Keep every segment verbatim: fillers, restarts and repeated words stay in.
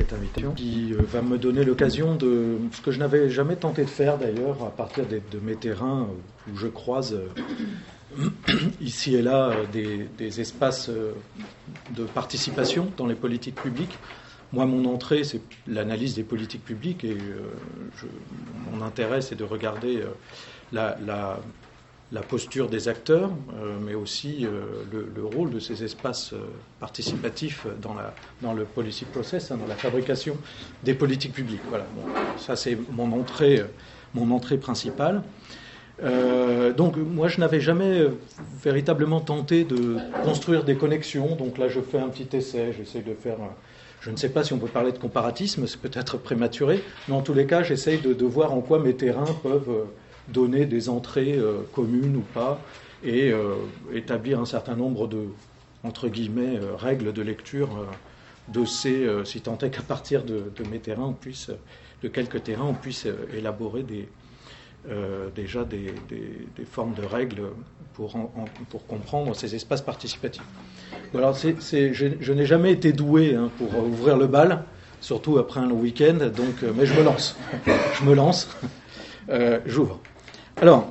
cette invitation qui euh, va me donner l'occasion de ce que je n'avais jamais tenté de faire d'ailleurs à partir de, de mes terrains où je croise euh, ici et là euh, des, des espaces euh, de participation dans les politiques publiques. Moi, mon entrée, c'est l'analyse des politiques publiques et euh, je, mon intérêt, c'est de regarder euh, la, la, la posture des acteurs, euh, mais aussi euh, le, le rôle de ces espaces euh, participatifs dans, la, dans le policy process, hein, dans la fabrication des politiques publiques. Voilà, bon, ça c'est mon entrée, mon entrée principale. Euh, donc moi je n'avais jamais euh, véritablement tenté de construire des connexions, donc là je fais un petit essai, j'essaie de faire... Euh, je ne sais pas si on peut parler de comparatisme, c'est peut-être prématuré, mais en tous les cas j'essaie de, de voir en quoi mes terrains peuvent... Euh, donner des entrées euh, communes ou pas, et euh, établir un certain nombre de, entre guillemets, euh, règles de lecture euh, de ces, euh, si tant est qu'à partir de, de mes terrains, on puisse, de quelques terrains, on puisse euh, élaborer des, euh, déjà des, des, des formes de règles pour, en, en, pour comprendre ces espaces participatifs. Alors, c'est, c'est, je, je n'ai jamais été doué hein, pour ouvrir le bal, surtout après un long week-end, donc, euh, mais je me lance. Je me lance. Euh, j'ouvre. Alors,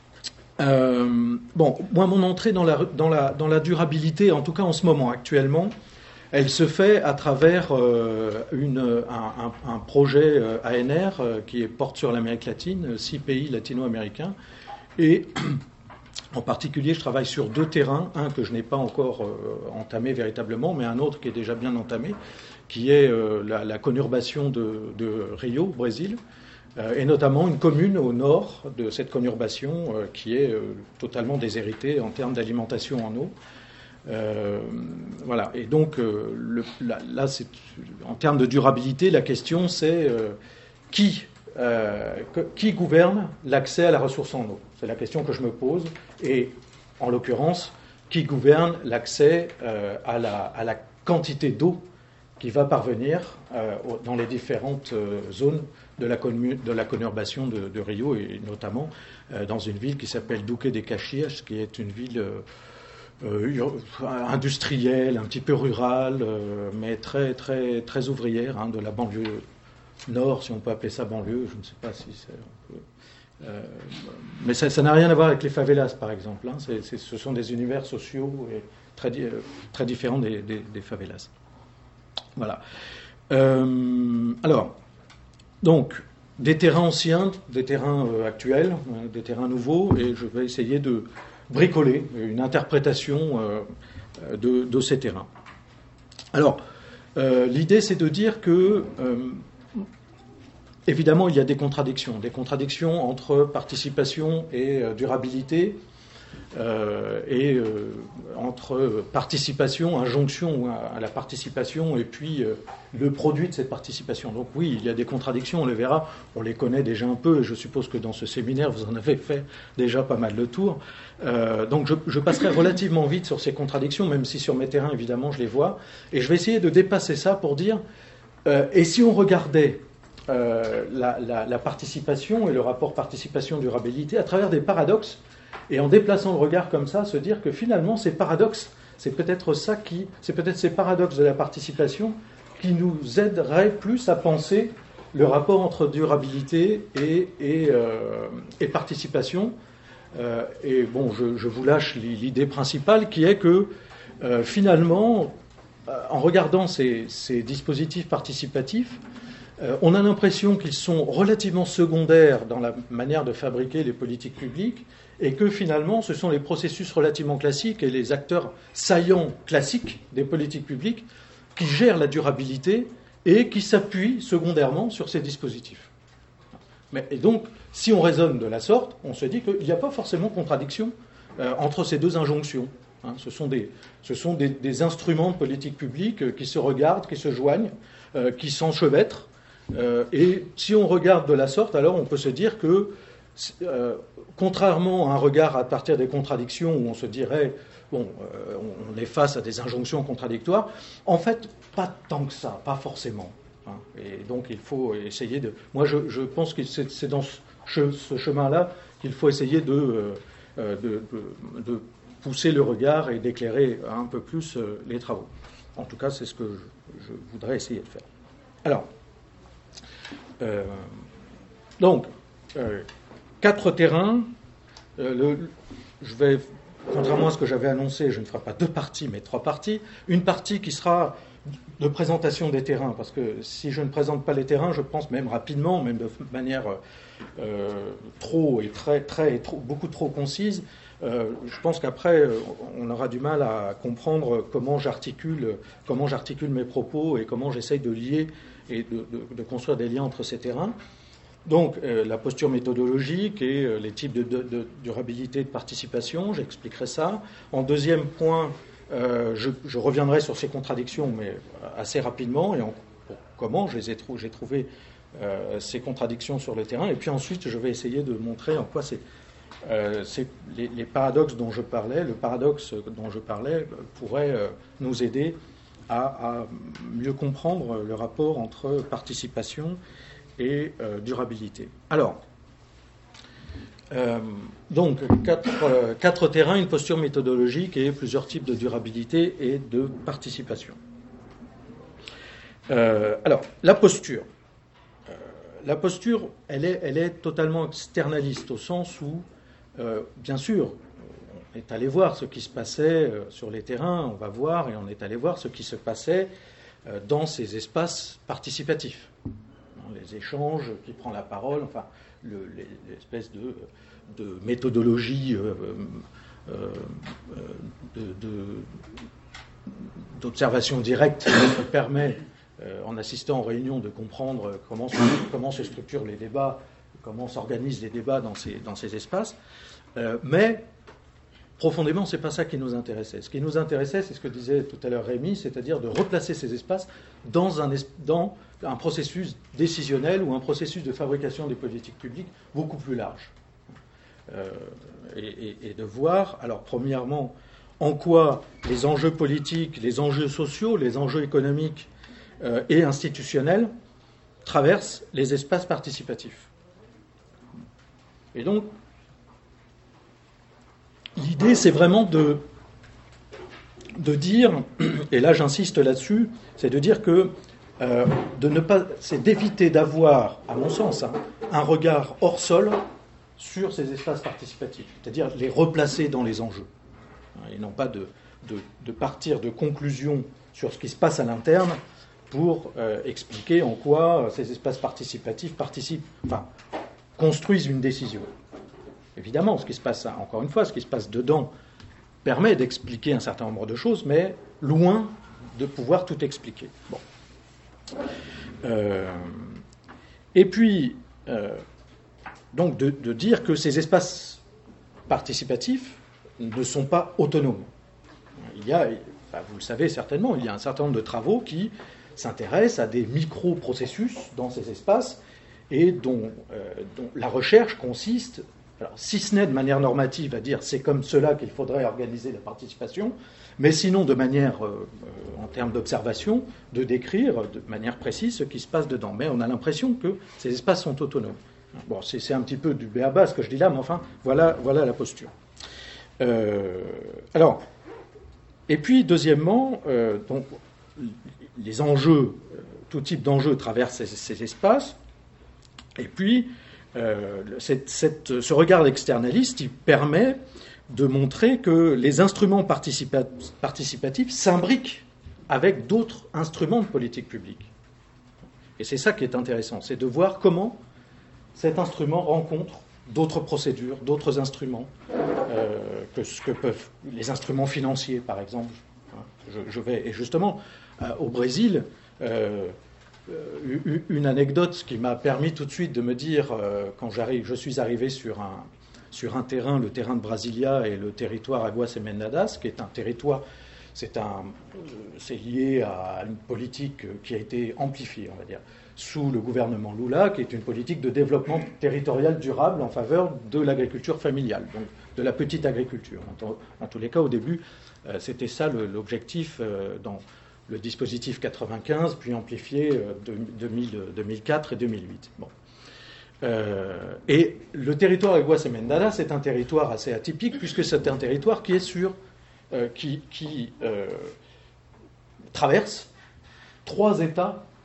euh, bon, moi, mon entrée dans la, dans, la, dans la durabilité, en tout cas en ce moment, actuellement, elle se fait à travers euh, une, un, un, un projet euh, A N R euh, qui porte sur l'Amérique latine, six pays latino-américains, et en particulier, je travaille sur deux terrains, un que je n'ai pas encore euh, entamé véritablement, mais un autre qui est déjà bien entamé, qui est euh, la, la conurbation de, de Rio, au Brésil, et notamment une commune au nord de cette conurbation euh, qui est euh, totalement déshéritée en termes d'alimentation en eau. Euh, voilà. Et donc, euh, le, là, là c'est, en termes de durabilité, la question c'est euh, qui, euh, que, qui gouverne l'accès à la ressource en eau. C'est la question que je me pose. Et en l'occurrence, qui gouverne l'accès euh, à, la, à la quantité d'eau qui va parvenir euh, dans les différentes euh, zones de la, commun- de la conurbation de, de Rio, et notamment euh, dans une ville qui s'appelle Duque de Caxias, qui est une ville euh, euh, industrielle, un petit peu rurale, euh, mais très, très, très ouvrière, hein, de la banlieue nord, si on peut appeler ça banlieue, je ne sais pas si c'est... On peut, euh, mais ça, ça n'a rien à voir avec les favelas, par exemple. Hein, c'est, c'est, ce sont des univers sociaux et très, très différents des, des, des favelas. Voilà. Euh, alors, donc, des terrains anciens, des terrains euh, actuels, euh, des terrains nouveaux, et je vais essayer de bricoler une interprétation euh, de, de ces terrains. Alors, euh, l'idée, c'est de dire que, euh, évidemment, il y a des contradictions, des contradictions entre participation et euh, durabilité, Euh, et euh, entre participation, injonction à, à la participation, et puis euh, le produit de cette participation. Donc oui, il y a des contradictions, on les verra, on les connaît déjà un peu, et je suppose que dans ce séminaire, vous en avez fait déjà pas mal de tours. Euh, donc je, je passerai relativement vite sur ces contradictions, même si sur mes terrains, évidemment, je les vois, et je vais essayer de dépasser ça pour dire, euh, et si on regardait euh, la, la, la participation et le rapport participation-durabilité à travers des paradoxes, et en déplaçant le regard comme ça, se dire que finalement, ces paradoxes, c'est peut-être ça qui, c'est peut-être ces paradoxes de la participation qui nous aideraient plus à penser le rapport entre durabilité et, et, euh, et participation. Euh, et bon, je, je vous lâche l'idée principale qui est que euh, finalement, en regardant ces, ces dispositifs participatifs, euh, on a l'impression qu'ils sont relativement secondaires dans la manière de fabriquer les politiques publiques, et que finalement, ce sont les processus relativement classiques et les acteurs saillants classiques des politiques publiques qui gèrent la durabilité et qui s'appuient secondairement sur ces dispositifs. Mais, et donc, si on raisonne de la sorte, on se dit qu'il n'y a pas forcément contradiction euh, entre ces deux injonctions. Hein, ce sont, des, ce sont des, des instruments de politique publique euh, qui se regardent, qui se joignent, euh, qui s'enchevêtrent. Euh, et si on regarde de la sorte, alors on peut se dire que Euh, contrairement à un regard à partir des contradictions où on se dirait, bon, euh, on est face à des injonctions contradictoires, en fait, pas tant que ça, pas forcément. Hein. Et donc, il faut essayer de... Moi, je, je pense que c'est, c'est dans ce, ce chemin-là qu'il faut essayer de, euh, de, de, de pousser le regard et d'éclairer un peu plus euh, les travaux. En tout cas, c'est ce que je, je voudrais essayer de faire. Alors, euh, donc, euh, quatre terrains. Euh, le, je vais, contrairement à ce que j'avais annoncé, je ne ferai pas deux parties, mais trois parties. Une partie qui sera de présentation des terrains, parce que si je ne présente pas les terrains, je pense même rapidement, même de manière euh, trop et très, très et trop, beaucoup trop concise, euh, je pense qu'après on aura du mal à comprendre comment j'articule, comment j'articule mes propos et comment j'essaye de lier et de, de, de construire des liens entre ces terrains. Donc euh, la posture méthodologique et euh, les types de, de, de durabilité de participation, j'expliquerai ça. En deuxième point, Euh, je, je reviendrai sur ces contradictions, mais assez rapidement, et en, comment je les ai trou, j'ai trouvé euh, ces contradictions sur le terrain. Et puis ensuite, je vais essayer de montrer en quoi c'est, euh, c'est les, les paradoxes dont je parlais, le paradoxe dont je parlais pourrait euh, nous aider à, à mieux comprendre le rapport entre participation et euh, durabilité. Alors, Euh, donc, quatre, euh, quatre terrains, une posture méthodologique et plusieurs types de durabilité et de participation. Euh, alors, la posture. Euh, la posture, elle est, elle est totalement externaliste, au sens où, euh, bien sûr, on est allé voir ce qui se passait euh, sur les terrains, on va voir, et on est allé voir ce qui se passait euh, dans ces espaces participatifs. Les échanges, qui prend la parole, enfin, le, l'espèce de, de méthodologie euh, euh, de, de, d'observation directe qui permet, euh, en assistant aux réunions, de comprendre comment se, comment se structurent les débats, comment s'organisent les débats dans ces, dans ces espaces. Euh, mais, profondément, ce n'est pas ça qui nous intéressait. Ce qui nous intéressait, c'est ce que disait tout à l'heure Rémi, c'est-à-dire de replacer ces espaces dans un, dans un processus décisionnel ou un processus de fabrication des politiques publiques beaucoup plus large. Euh, et, et, et de voir, alors premièrement, en quoi les enjeux politiques, les enjeux sociaux, les enjeux économiques euh, et institutionnels traversent les espaces participatifs. Et donc, l'idée, c'est vraiment de, de dire, et là j'insiste là-dessus, c'est de dire que euh, de ne pas, c'est d'éviter d'avoir, à mon sens, hein, un regard hors sol sur ces espaces participatifs, c'est-à-dire les replacer dans les enjeux, hein, et non pas de, de, de partir de conclusions sur ce qui se passe à l'interne pour euh, expliquer en quoi ces espaces participatifs participent, enfin, construisent une décision. Évidemment, ce qui se passe, encore une fois, ce qui se passe dedans permet d'expliquer un certain nombre de choses, mais loin de pouvoir tout expliquer. Bon. Euh, et puis, euh, donc, de, de dire que ces espaces participatifs ne sont pas autonomes. Il y a, enfin, vous le savez certainement, il y a un certain nombre de travaux qui s'intéressent à des micro-processus dans ces espaces et dont, euh, dont la recherche consiste, alors, si ce n'est de manière normative, à dire c'est comme cela qu'il faudrait organiser la participation, mais sinon de manière, euh, en termes d'observation, de décrire de manière précise ce qui se passe dedans. Mais on a l'impression que ces espaces sont autonomes. Bon, c'est, c'est un petit peu du b a ba ce que je dis là, mais enfin, voilà, voilà la posture. Euh, alors, et puis, deuxièmement, euh, donc, les enjeux, tout type d'enjeux traversent ces, ces espaces, et puis, Euh, cette, cette, ce regard externaliste, il permet de montrer que les instruments participa- participatifs s'imbriquent avec d'autres instruments de politique publique. Et c'est ça qui est intéressant, c'est de voir comment cet instrument rencontre d'autres procédures, d'autres instruments, euh, que ce que peuvent les instruments financiers, par exemple. Je, je vais, et justement, euh, au Brésil, euh, une anecdote qui m'a permis tout de suite de me dire, euh, quand j'arrive, je suis arrivé sur un, sur un terrain, le terrain de Brasilia et le territoire Águas Enmendadas, qui est un territoire, c'est, un, c'est lié à une politique qui a été amplifiée, on va dire, sous le gouvernement Lula, qui est une politique de développement territorial durable en faveur de l'agriculture familiale, donc de la petite agriculture. En, en tous les cas, au début, euh, c'était ça le, l'objectif euh, dans le dispositif quatre-vingt-quinze, puis amplifié de deux mille quatre et deux mille huit. Bon. Euh, et le territoire Águas Enmendadas, c'est un territoire assez atypique, puisque c'est un territoire qui est sur, euh, qui, qui euh, traverse trois États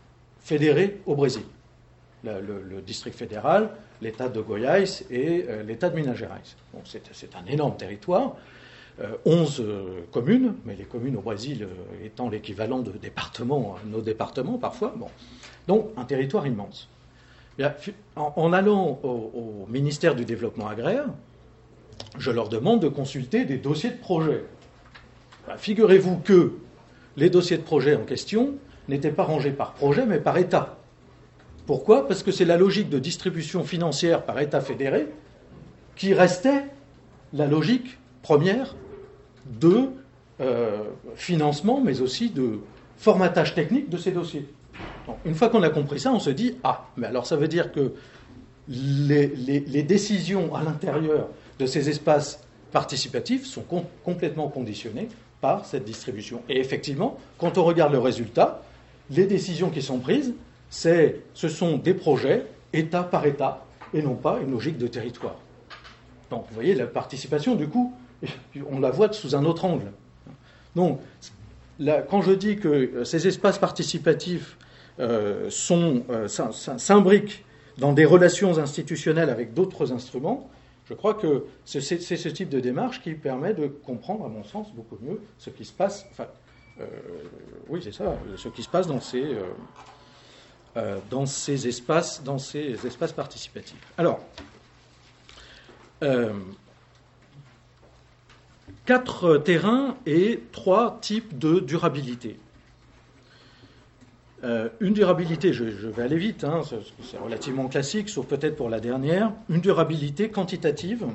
fédérés au Brésil. Le, le, le district fédéral, l'État de Goiás et euh, l'État de Minas Gerais. Bon, c'est, c'est un énorme territoire, euh, onze euh, communes, mais les communes au Brésil euh, étant l'équivalent de départements, nos départements parfois. Bon. Donc un territoire immense. Bien, en, en allant au, au ministère du Développement agraire, je leur demande de consulter des dossiers de projet. Ben, figurez-vous que les dossiers de projet en question n'étaient pas rangés par projet, mais par État. Pourquoi ? Parce que c'est la logique de distribution financière par État fédéré qui restait la logique première de euh, financement, mais aussi de formatage technique de ces dossiers. Donc, une fois qu'on a compris ça, on se dit « Ah, mais alors ça veut dire que les, les, les décisions à l'intérieur de ces espaces participatifs sont com- complètement conditionnées par cette distribution. » Et effectivement, quand on regarde le résultat, les décisions qui sont prises, c'est, ce sont des projets, État par État, et non pas une logique de territoire. Donc, vous voyez, la participation, du coup, on la voit sous un autre angle. Donc, là, quand je dis que ces espaces participatifs euh, sont, euh, s'imbriquent dans des relations institutionnelles avec d'autres instruments, je crois que c'est, c'est, c'est ce type de démarche qui permet de comprendre, à mon sens, beaucoup mieux ce qui se passe. Enfin, euh, oui, c'est ça, ce qui se passe dans ces. Euh, Euh, dans ces espaces, dans ces espaces participatifs. Alors, euh, quatre terrains et trois types de durabilité. Euh, une durabilité, je, je vais aller vite, hein, c'est, c'est relativement classique, sauf peut-être pour la dernière, une durabilité quantitative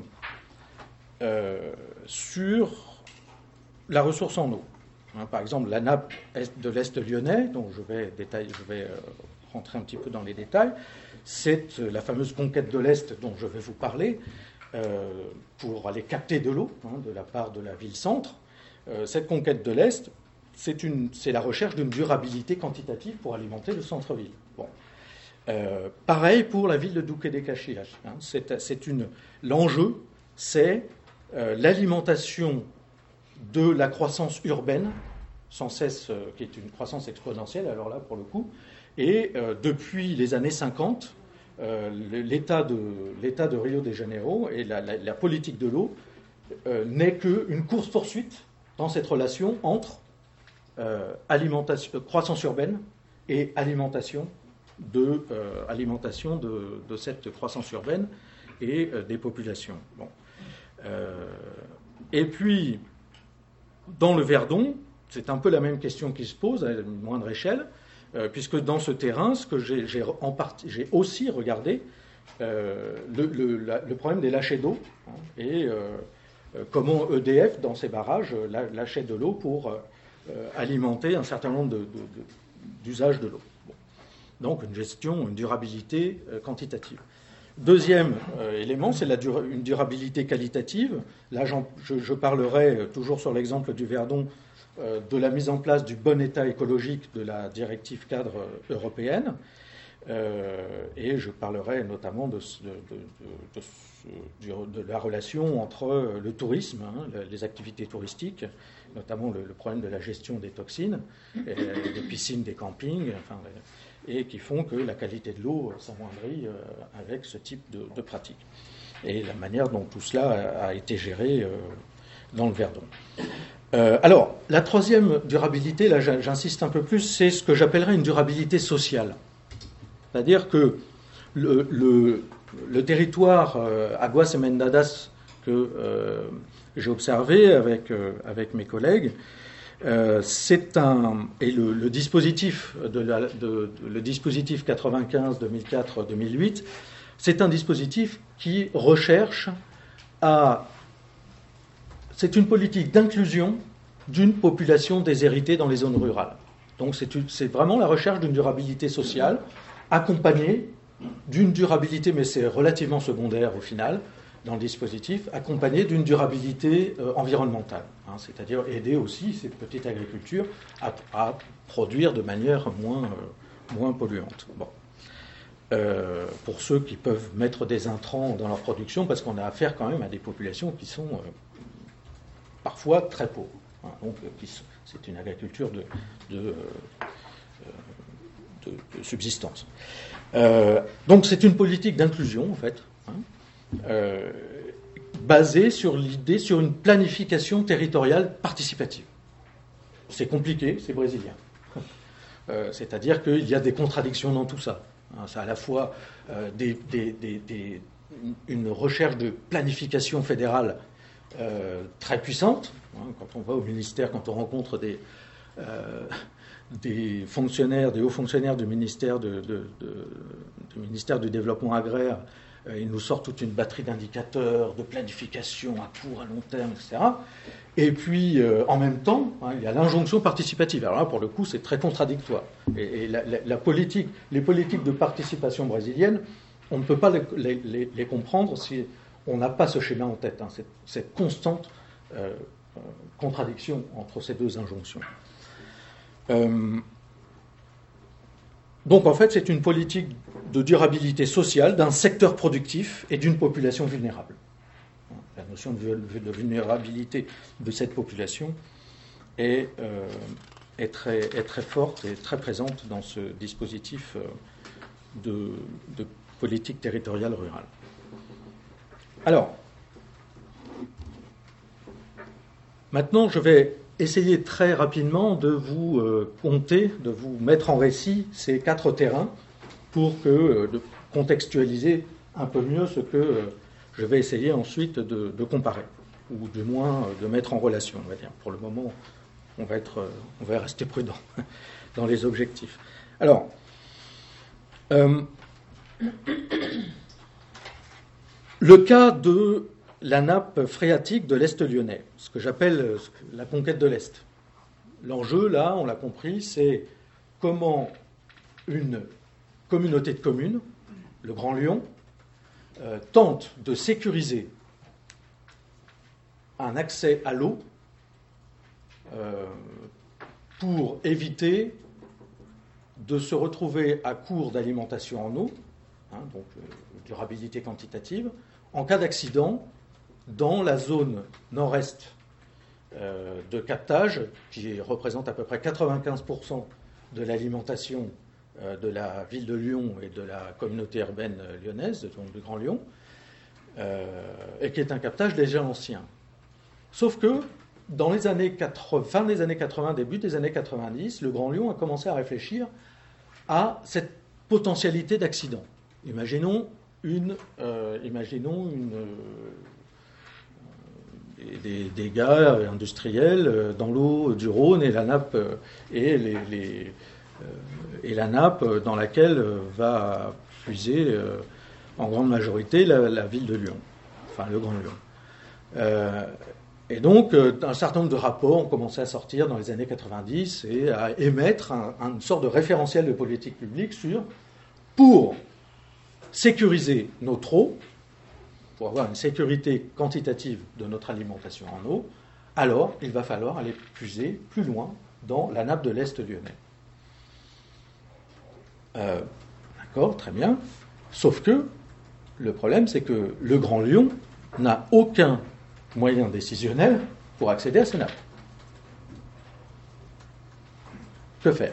euh, sur la ressource en eau. Hein, par exemple, la nappe est de l'Est lyonnais, dont je vais détailler, je vais euh, rentrer un petit peu dans les détails, c'est la fameuse conquête de l'Est dont je vais vous parler, euh, pour aller capter de l'eau hein, de la part de la ville-centre. Euh, cette conquête de l'Est, c'est, une, c'est la recherche d'une durabilité quantitative pour alimenter le centre-ville. Bon. Euh, pareil pour la ville de Duque de Caxias. Hein, c'est, c'est une, l'enjeu, c'est euh, l'alimentation de la croissance urbaine, sans cesse, euh, qui est une croissance exponentielle, alors là, pour le coup. Et euh, depuis les années cinquante, euh, l'État, de, l'État de Rio de Janeiro et la, la, la politique de l'eau euh, n'est qu'une course-poursuite dans cette relation entre euh, alimentation, croissance urbaine et alimentation de, euh, alimentation de, de cette croissance urbaine et euh, des populations. Bon. Euh, et puis, dans le Verdon, c'est un peu la même question qui se pose à une moindre échelle, euh, puisque dans ce terrain, ce que j'ai, j'ai, en partie, j'ai aussi regardé euh, le, le, la, le problème des lâchers d'eau hein, et euh, comment E D F, dans ses barrages, lâchait de l'eau pour euh, alimenter un certain nombre de, de, de, d'usages de l'eau. Bon. Donc une gestion, une durabilité euh, quantitative. Deuxième euh, élément, c'est la dura- une durabilité qualitative. Là, je, je parlerai, euh, toujours sur l'exemple du Verdon, euh, de la mise en place du bon état écologique de la directive cadre euh, européenne. Euh, et je parlerai notamment de, de, de, de, de la relation entre le tourisme, hein, les activités touristiques, notamment le, le problème de la gestion des toxines, et des piscines, des campings, enfin, et qui font que la qualité de l'eau s'amoindrit euh, avec ce type de, de pratique. Et la manière dont tout cela a, a été géré euh, dans le Verdon. Euh, alors, la troisième durabilité, là j'insiste un peu plus, c'est ce que j'appellerais une durabilité sociale. C'est-à-dire que le, le, le territoire euh, Aguas et Mendadas que euh, j'ai observé avec, euh, avec mes collègues, euh, c'est un et le, le dispositif de, la, de, de le dispositif quatre-vingt-quinze, deux mille quatre, deux mille huit, c'est un dispositif qui recherche à c'est une politique d'inclusion d'une population déshéritée dans les zones rurales. Donc c'est, une, c'est vraiment la recherche d'une durabilité sociale accompagnée d'une durabilité, mais c'est relativement secondaire au final, dans le dispositif, accompagnée d'une durabilité euh, environnementale, hein, c'est-à-dire aider aussi cette petite agriculture à, à produire de manière moins, euh, moins polluante. Bon. Euh, pour ceux qui peuvent mettre des intrants dans leur production, parce qu'on a affaire quand même à des populations qui sont euh, parfois très pauvres. Hein, donc, euh, qui, c'est une agriculture de, de, euh, de, de subsistance. Euh, donc c'est une politique d'inclusion, en fait, hein, euh, basée sur l'idée, sur une planification territoriale participative. C'est compliqué, c'est brésilien. Euh, c'est-à-dire qu'il y a des contradictions dans tout ça. Hein, c'est à la fois euh, des, des, des, des, une recherche de planification fédérale euh, très puissante. Hein, quand on va au ministère, quand on rencontre des, euh, des fonctionnaires, des hauts fonctionnaires du ministère, de, de, de, du ministère du Développement agraire, euh, ils nous sortent toute une batterie d'indicateurs, de planification à court, à long terme, et cetera. Et puis, euh, en même temps, hein, il y a l'injonction participative. Alors là, pour le coup, c'est très contradictoire. Et, et la, la, la politique, les politiques de participation brésiliennes, on ne peut pas les, les, les comprendre si on n'a pas ce schéma en tête, hein, cette, cette constante euh, euh, contradiction entre ces deux injonctions. Euh, donc, en fait, c'est une politique de durabilité sociale d'un secteur productif et d'une population vulnérable. La notion de vulnérabilité de cette population est, euh, est, très, est très forte et très présente dans ce dispositif de, de politique territoriale rurale. Alors, maintenant, je vais essayer très rapidement de vous euh, compter, de vous mettre en récit ces quatre terrains pour que, euh, de contextualiser un peu mieux ce que... Euh, je vais essayer ensuite de, de comparer, ou du moins de mettre en relation, on va dire. Pour le moment, on va, être, on va rester prudent dans les objectifs. Alors, euh, le cas de la nappe phréatique de l'Est lyonnais, ce que j'appelle la conquête de l'Est. L'enjeu, là, on l'a compris, c'est comment une communauté de communes, le Grand Lyon, Euh, tente de sécuriser un accès à l'eau euh, pour éviter de se retrouver à court d'alimentation en eau, hein, donc euh, durabilité quantitative, en cas d'accident dans la zone nord-est euh, de captage, qui représente à peu près quatre-vingt-quinze pour cent de l'alimentation de la ville de Lyon et de la communauté urbaine lyonnaise, donc du Grand Lyon, euh, et qui est un captage déjà ancien. Sauf que, dans les années quatre-vingts, fin des années quatre-vingts, début des années quatre-vingt-dix, le Grand Lyon a commencé à réfléchir à cette potentialité d'accident. Imaginons une, euh, imaginons une, euh, des, des dégâts industriels dans l'eau du Rhône et la nappe et les, les et la nappe dans laquelle va puiser en grande majorité la, la ville de Lyon, enfin le Grand Lyon. Euh, et donc, un certain nombre de rapports ont commencé à sortir dans les années quatre-vingt-dix et à émettre un, une sorte de référentiel de politique publique sur, pour sécuriser notre eau, pour avoir une sécurité quantitative de notre alimentation en eau, alors il va falloir aller puiser plus loin dans la nappe de l'Est lyonnais. Euh, d'accord, très bien. Sauf que le problème, c'est que le Grand Lyon n'a aucun moyen décisionnel pour accéder à ces nappes. Que faire?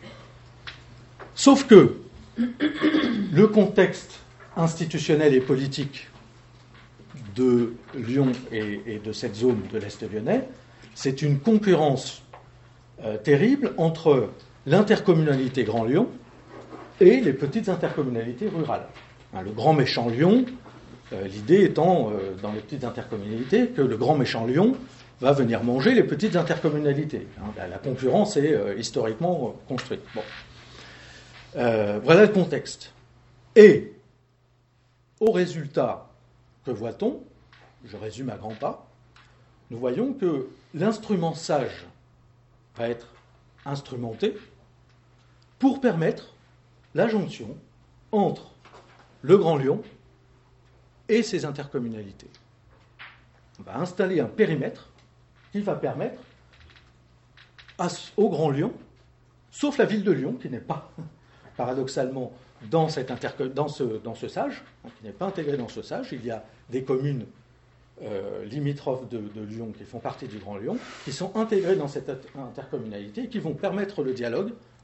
Sauf que le contexte institutionnel et politique de Lyon et, et de cette zone de l'Est lyonnais, c'est une concurrence euh, terrible entre l'intercommunalité Grand Lyon et les petites intercommunalités rurales. Hein, le grand méchant Lyon, euh, l'idée étant, euh, dans les petites intercommunalités, que le grand méchant Lyon va venir manger les petites intercommunalités. Hein, la, la concurrence est euh, historiquement euh, construite. Bon. Euh, voilà le contexte. Et, au résultat, que voit-on? Je résume à grands pas. Nous voyons que l'instrument sage va être instrumenté pour permettre la jonction entre le Grand Lyon et ses intercommunalités. On va installer un périmètre qui va permettre à, au Grand Lyon, sauf la ville de Lyon, qui n'est pas, paradoxalement, dans, cette interco- dans, ce, dans ce sage, hein, qui n'est pas intégrée dans ce sage. Il y a des communes euh, limitrophes de, de Lyon qui font partie du Grand Lyon, qui sont intégrées dans cette intercommunalité et qui vont permettre le dialogue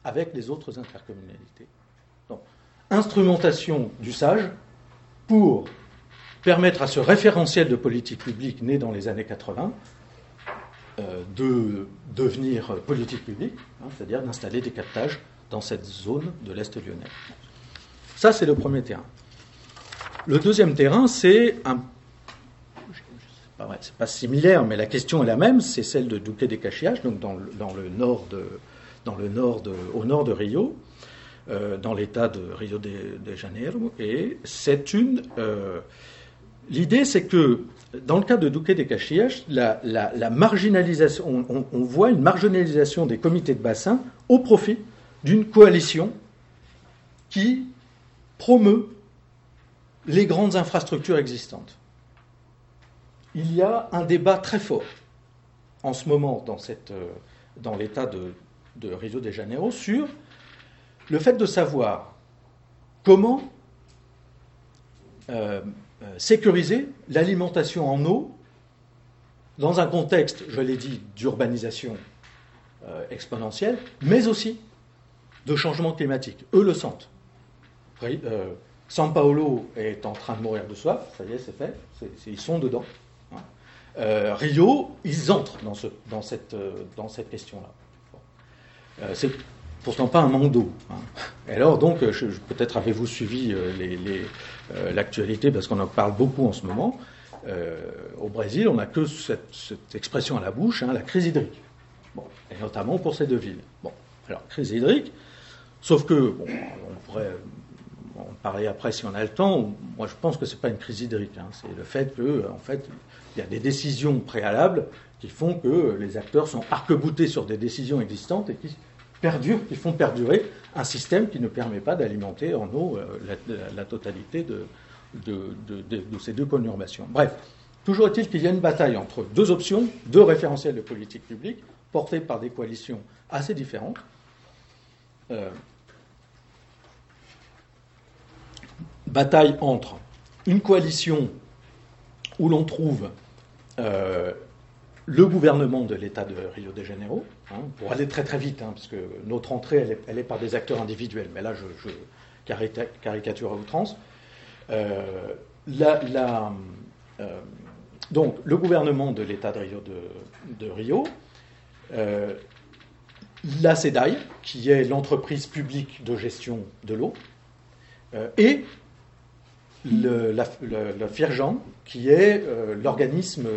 avec les autres intercommunalités. Donc, instrumentation du SAGE pour permettre à ce référentiel de politique publique né dans les années quatre-vingts euh, de devenir politique publique, hein, c'est-à-dire d'installer des captages dans cette zone de l'Est lyonnais. Ça, c'est le premier terrain. Le deuxième terrain, c'est un... C'est pas, vrai, c'est pas similaire, mais la question est la même, c'est celle de Duque de Caxias, donc dans le, dans le nord, de, dans le nord de, au nord de Rio, euh, dans l'état de Rio de, de Janeiro, et c'est une... Euh, L'idée, c'est que, dans le cas de Duque de Caxias, la, la, la marginalisation, on, on, on voit une marginalisation des comités de bassin au profit d'une coalition qui promeut les grandes infrastructures existantes. Il y a un débat très fort en ce moment dans, cette, dans l'état de, de Rio de Janeiro sur le fait de savoir comment euh, sécuriser l'alimentation en eau dans un contexte, je l'ai dit, d'urbanisation euh, exponentielle, mais aussi de changement climatique. Eux le sentent. Euh, São Paulo est en train de mourir de soif, ça y est, c'est fait, c'est, c'est, ils sont dedans. Hein. Euh, Rio, ils entrent dans, ce, dans, cette, euh, dans cette question-là. Bon. Euh, c'est pourtant pas un manque d'eau. Hein. Et alors, donc, je, peut-être avez-vous suivi euh, les, les, euh, l'actualité, parce qu'on en parle beaucoup en ce moment. Euh, au Brésil, on n'a que cette, cette expression à la bouche, hein, la crise hydrique. Bon, et notamment pour ces deux villes. Bon, alors, crise hydrique, sauf que, bon, on pourrait en parler après si on a le temps. Moi, je pense que ce n'est pas une crise hydrique. Hein. C'est le fait que, en fait, il y a des décisions préalables qui font que les acteurs sont arc-boutés sur des décisions existantes et qui perdurent, qui font perdurer un système qui ne permet pas d'alimenter en eau euh, la, la, la totalité de, de, de, de, de ces deux conurbations. Bref, toujours est-il qu'il y a une bataille entre deux options, deux référentiels de politique publique, portés par des coalitions assez différentes. Euh, bataille entre une coalition où l'on trouve euh, le gouvernement de l'État de Rio de Janeiro, hein, pour aller très très vite, hein, parce que notre entrée, elle est, elle est par des acteurs individuels, mais là, je, je caricature à outrance. Euh, la, la, euh, donc, le gouvernement de l'État de Rio, de, de Rio euh, la SEDAI, qui est l'entreprise publique de gestion de l'eau, euh, et le, la, le, le FIRJAN, qui est euh, l'organisme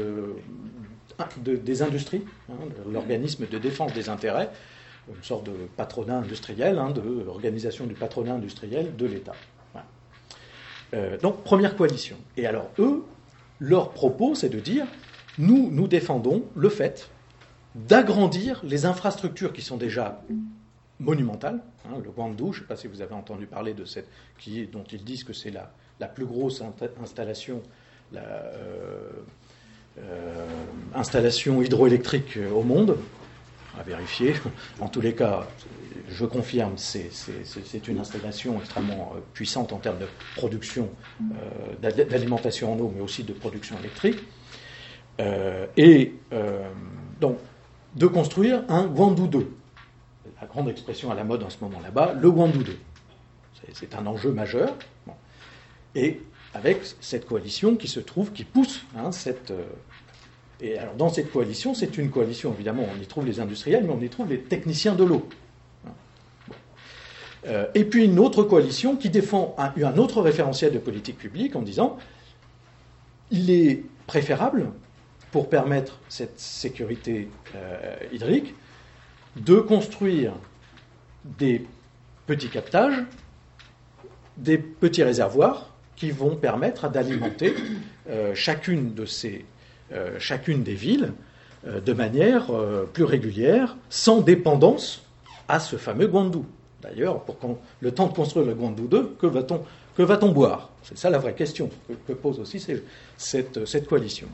de, des industries, hein, l'organisme de défense des intérêts, une sorte de patronat industriel, hein, de organisation du patronat industriel de l'État. Voilà. Euh, donc, première coalition. Et alors, eux, leur propos, c'est de dire, nous, nous défendons le fait d'agrandir les infrastructures qui sont déjà monumentales. Hein, le Guandu, je ne sais pas si vous avez entendu parler de cette, qui, dont ils disent que c'est la, la plus grosse installation, la, euh, euh, installation hydroélectrique au monde, à vérifier. En tous les cas, je confirme, c'est, c'est, c'est une installation extrêmement puissante en termes de production, euh, d'alimentation en eau, mais aussi de production électrique. Euh, et euh, donc, de construire un Guandu deux. La grande expression à la mode en ce moment là-bas, le Guandu deux. C'est, c'est un enjeu majeur. Bon. Et avec cette coalition qui se trouve, qui pousse hein, cette... Euh, et alors, dans cette coalition, c'est une coalition, évidemment, on y trouve les industriels, mais on y trouve les techniciens de l'eau. Bon. Euh, et puis une autre coalition qui défend un, un autre référentiel de politique publique en disant il est préférable, pour permettre cette sécurité euh, hydrique, de construire des petits captages, des petits réservoirs qui vont permettre d'alimenter euh, chacune de ces, euh, chacune des villes euh, de manière euh, plus régulière, sans dépendance à ce fameux Guandu. D'ailleurs, pour qu'on, le temps de construire le Guandu deux, que va-t-on, que va-t-on boire ? C'est ça la vraie question que, que pose aussi ces, cette, cette coalition.